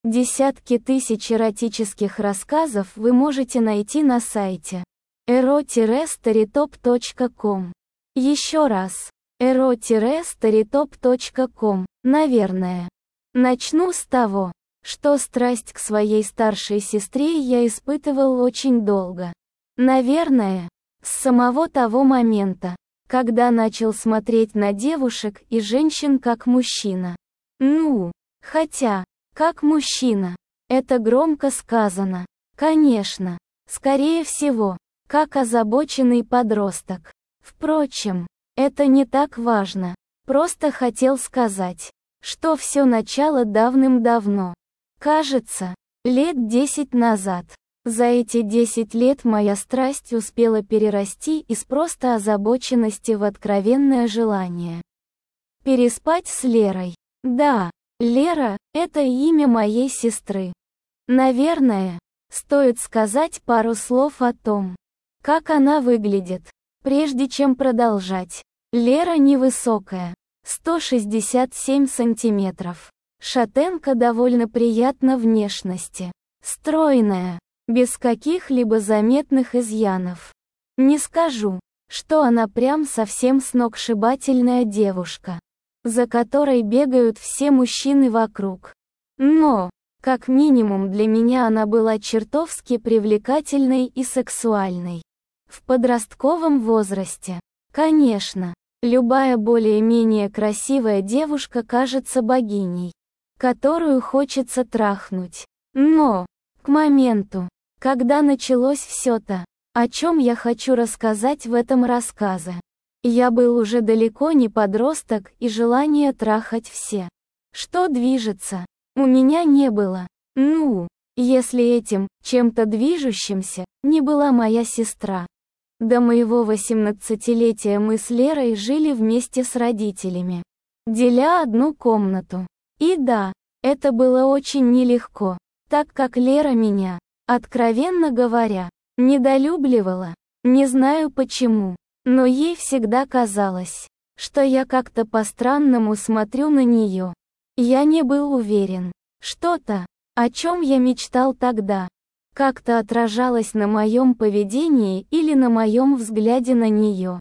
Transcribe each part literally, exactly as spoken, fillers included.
Десятки тысяч эротических рассказов вы можете найти на сайте эро старитоп точка ком. Еще раз. эро старитоп точка ком, наверное. Начну с того, что страсть к своей старшей сестре я испытывал очень долго. Наверное, с самого того момента, когда начал смотреть на девушек и женщин как мужчина. Ну, хотя, как мужчина, это громко сказано. Конечно, скорее всего, как озабоченный подросток. Впрочем, это не так важно. Просто хотел сказать, что все начало давным-давно. Кажется, лет десять назад. За эти десять лет моя страсть успела перерасти из просто озабоченности в откровенное желание переспать с Лерой. Да, Лера – это имя моей сестры. Наверное, стоит сказать пару слов о том, как она выглядит, прежде чем продолжать. Лера невысокая, сто шестьдесят семь сантиметров. Шатенка довольно приятной внешности. Стройная, без каких-либо заметных изъянов. Не скажу, что она прям совсем сногсшибательная девушка, за которой бегают все мужчины вокруг. Но, как минимум для меня она была чертовски привлекательной и сексуальной. В подростковом возрасте, конечно, любая более-менее красивая девушка кажется богиней, которую хочется трахнуть. Но, к моменту, когда началось все то, о чем я хочу рассказать в этом рассказе, я был уже далеко не подросток, и желания трахать все, что движется, у меня не было. Ну, если этим, чем-то движущимся, не была моя сестра. До моего восемнадцатилетия мы с Лерой жили вместе с родителями, деля одну комнату. И да, это было очень нелегко, так как Лера меня, откровенно говоря, недолюбливала. Не знаю почему, но ей всегда казалось, что я как-то по-странному смотрю на нее. Я не был уверен, что-то, о чем я мечтал тогда, как-то отражалось на моем поведении или на моем взгляде на нее.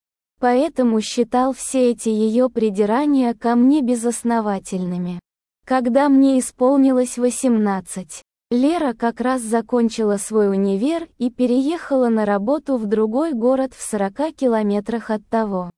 Поэтому считал все эти ее придирания ко мне безосновательными. Когда мне исполнилось восемнадцать, Лера как раз закончила свой универ и переехала на работу в другой город в сорока километрах от того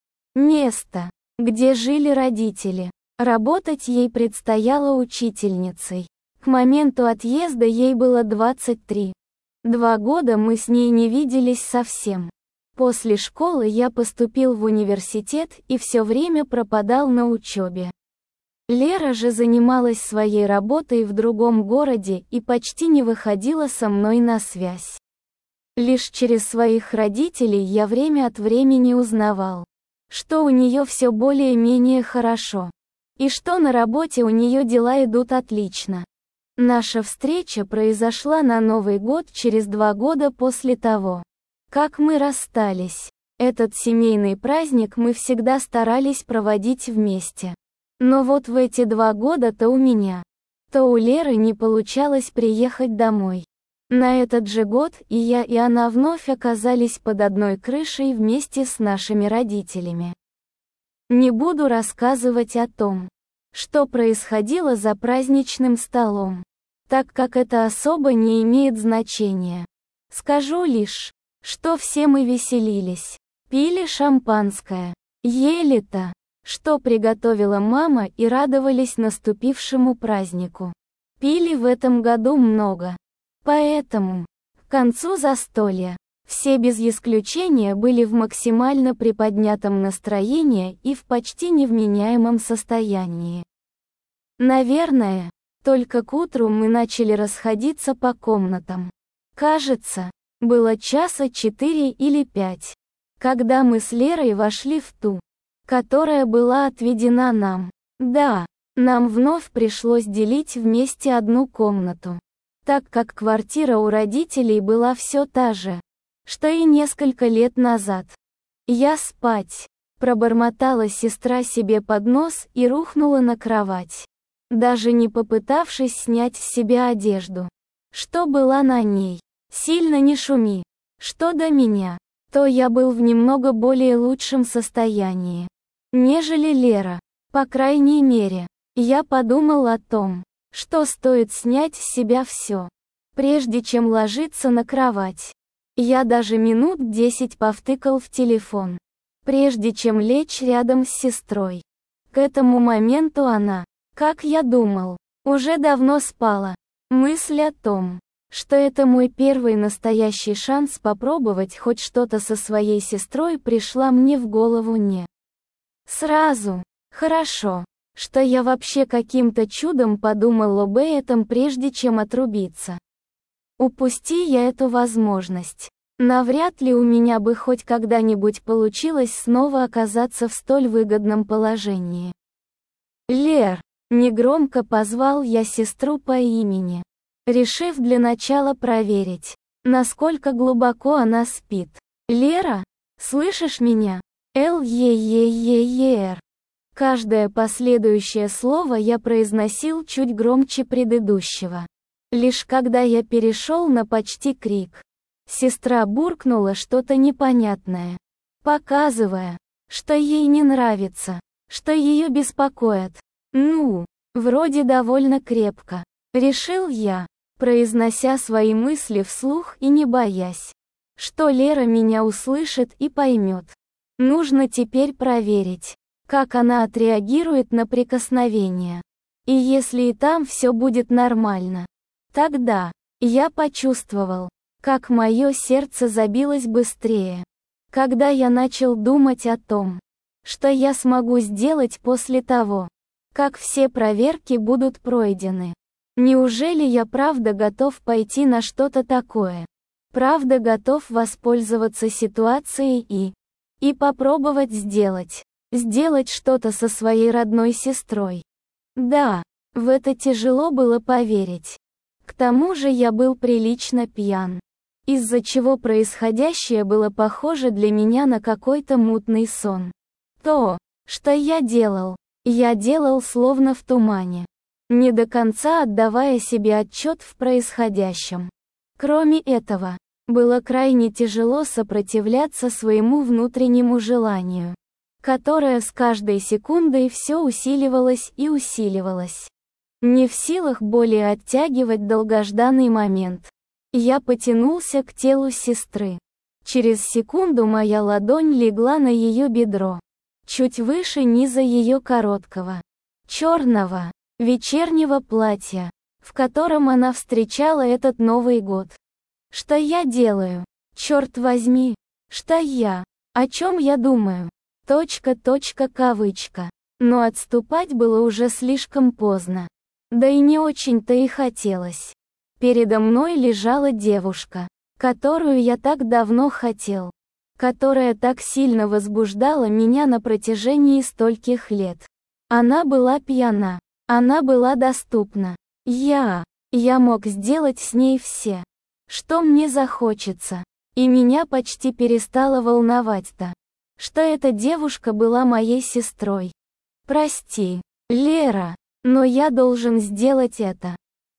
места, где жили родители. Работать ей предстояло учительницей. К моменту отъезда ей было двадцать три. Два года мы с ней не виделись совсем. После школы я поступил в университет и все время пропадал на учебе. Лера же занималась своей работой в другом городе и почти не выходила со мной на связь. Лишь через своих родителей я время от времени узнавал, что у нее все более-менее хорошо, и что на работе у нее дела идут отлично. Наша встреча произошла на Новый год через два года после того, как мы расстались. Этот семейный праздник мы всегда старались проводить вместе. Но вот в эти два года то у меня, то у Леры не получалось приехать домой. На этот же год и я, и она вновь оказались под одной крышей вместе с нашими родителями. Не буду рассказывать о том, что происходило за праздничным столом, так как это особо не имеет значения. Скажу лишь, что все мы веселились, пили шампанское, ели то, что приготовила мама, и радовались наступившему празднику. Пили в этом году много. Поэтому, к концу застолья, все без исключения были в максимально приподнятом настроении и в почти невменяемом состоянии. Наверное, только к утру мы начали расходиться по комнатам. Кажется, было часа четыре или пять, когда мы с Лерой вошли в ту, которая была отведена нам. Да, нам вновь пришлось делить вместе одну комнату, так как квартира у родителей была все та же, что и несколько лет назад. «Я спать», — пробормотала сестра себе под нос и рухнула на кровать. даже не попытавшись снять с себя одежду, что была на ней. Сильно не шуми. Что до меня, то я был в немного более лучшем состоянии, нежели Лера. По крайней мере, я подумал о том, что стоит снять с себя все, прежде чем ложиться на кровать. Я даже минут десять повтыкал в телефон, прежде чем лечь рядом с сестрой. К этому моменту она, как я думал, уже давно спала. Мысль о том, что это мой первый настоящий шанс попробовать хоть что-то со своей сестрой, пришла мне в голову не сразу. Хорошо, что я вообще каким-то чудом подумал об этом, прежде чем отрубиться. Упусти я эту возможность, навряд ли у меня бы хоть когда-нибудь получилось снова оказаться в столь выгодном положении. «Лер!» — негромко позвал я сестру по имени, решив для начала проверить, насколько глубоко она спит. «Лера, слышишь меня? Л-е-е-е-е-р». Каждое последующее слово я произносил чуть громче предыдущего. Лишь когда я перешел на почти крик, сестра буркнула что-то непонятное, показывая, что ей не нравится, что ее беспокоит. «Ну, вроде довольно крепко», — решил я, произнося свои мысли вслух и не боясь, что Лера меня услышит и поймет. Нужно теперь проверить, как она отреагирует на прикосновение. И если и там все будет нормально, тогда я почувствовал, как мое сердце забилось быстрее, когда я начал думать о том, что я смогу сделать после того, как все проверки будут пройдены. Неужели я правда готов пойти на что-то такое? Правда готов воспользоваться ситуацией и и попробовать сделать сделать что-то со своей родной сестрой? Да, в это тяжело было поверить. К тому же я был прилично пьян, из-за чего происходящее было похоже для меня на какой-то мутный сон. То, что я делал, я делал словно в тумане, не до конца отдавая себе отчет в происходящем. Кроме этого, было крайне тяжело сопротивляться своему внутреннему желанию, которое с каждой секундой все усиливалось и усиливалось. Не в силах более оттягивать долгожданный момент, я потянулся к телу сестры. Через секунду моя ладонь легла на ее бедро, чуть выше низа ее короткого, черного, вечернего платья, в котором она встречала этот Новый год. Что я делаю? Черт возьми, что я? О чем я думаю? Точка, точка, кавычка. Но отступать было уже слишком поздно. Да и не очень-то и хотелось. Передо мной лежала девушка, которую я так давно хотел, которая так сильно возбуждала меня на протяжении стольких лет. Она была пьяна, она была доступна. Я, я мог сделать с ней все, что мне захочется. И меня почти перестало волновать-то, что эта девушка была моей сестрой. Прости, Лера, но я должен сделать это.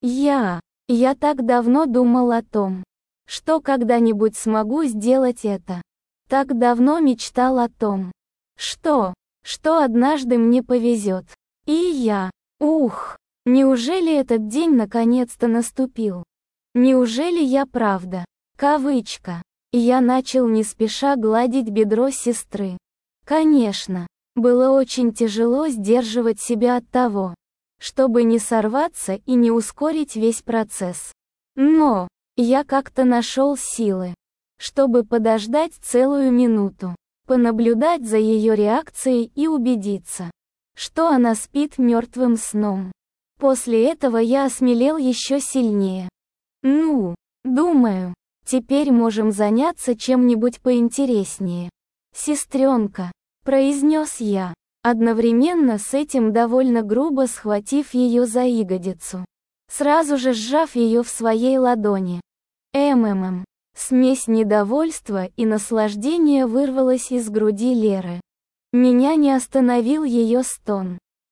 Я, я так давно думал о том, что когда-нибудь смогу сделать это. Так давно мечтал о том, что, что однажды мне повезет. И я, ух, неужели этот день наконец-то наступил? Неужели я правда? Кавычка. Я начал не спеша гладить бедро сестры. Конечно, было очень тяжело сдерживать себя от того, чтобы не сорваться и не ускорить весь процесс. Но я как-то нашел силы, чтобы подождать целую минуту, понаблюдать за ее реакцией и убедиться, что она спит мертвым сном. После этого я осмелел еще сильнее. Ну, думаю, теперь можем заняться чем-нибудь поинтереснее. «Сестренка», — произнес я, одновременно с этим довольно грубо схватив ее за ягодицу, сразу же сжав ее в своей ладони. МММ. Смесь недовольства и наслаждения вырвалась из груди Леры. Меня не остановил ее стон.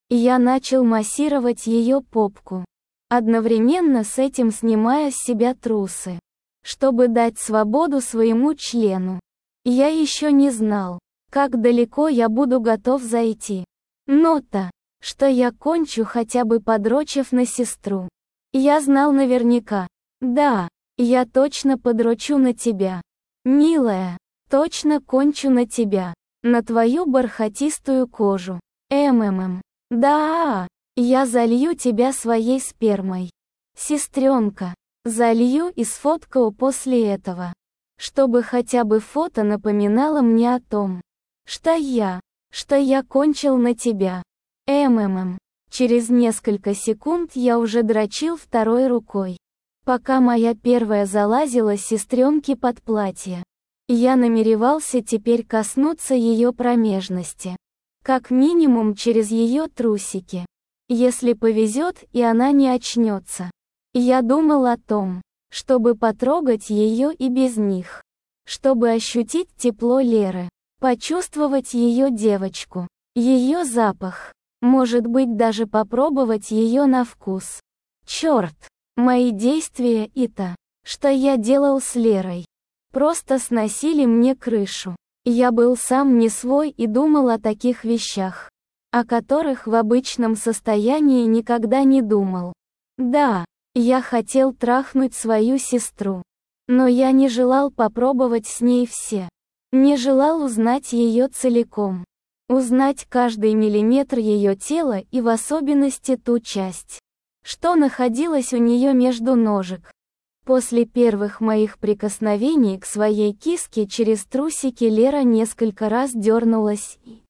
Я начал массировать ее попку, одновременно с этим снимая с себя трусы, чтобы дать свободу своему члену. Я еще не знал, как далеко я буду готов зайти. Но то, что я кончу, хотя бы подрочив на сестру. Я знал наверняка. Да, я точно подрочу на тебя. Милая, точно кончу на тебя. На твою бархатистую кожу. МММ. Да, я залью тебя своей спермой. Сестренка, залью и сфоткаю после этого. Чтобы хотя бы фото напоминало мне о том, что я, что я кончил на тебя. МММ. Через несколько секунд я уже дрочил второй рукой. Пока моя первая залазила сестренке под платье. Я намеревался теперь коснуться ее промежности. Как минимум через ее трусики. Если повезет и она не очнется. Я думал о том, чтобы потрогать ее и без них. Чтобы ощутить тепло Леры. Почувствовать ее девочку. Ее запах. Может быть, даже попробовать ее на вкус. Черт, мои действия и то, что я делал с Лерой, просто сносили мне крышу. Я был сам не свой и думал о таких вещах, о которых в обычном состоянии никогда не думал. Да, я хотел трахнуть свою сестру, но я не желал попробовать с ней все. Не желал узнать ее целиком. Узнать каждый миллиметр ее тела и в особенности ту часть, что находилась у нее между ножек. После первых моих прикосновений к своей киске через трусики Лера несколько раз дернулась и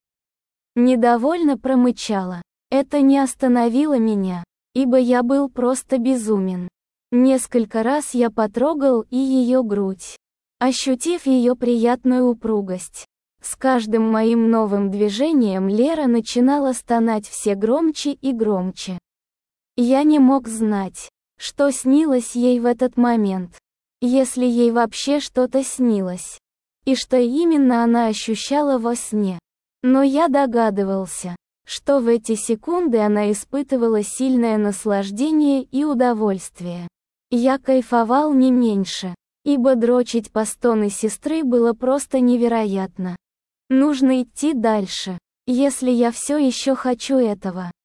недовольно промычала. Это не остановило меня, ибо я был просто безумен. Несколько раз я потрогал и ее грудь, ощутив ее приятную упругость. С каждым моим новым движением Лера начинала стонать все громче и громче. Я не мог знать, что снилось ей в этот момент, если ей вообще что-то снилось, и что именно она ощущала во сне. Но я догадывался, что в эти секунды она испытывала сильное наслаждение и удовольствие. Я кайфовал не меньше, ибо дрочить по стоны сестры было просто невероятно. Нужно идти дальше, если я все еще хочу этого.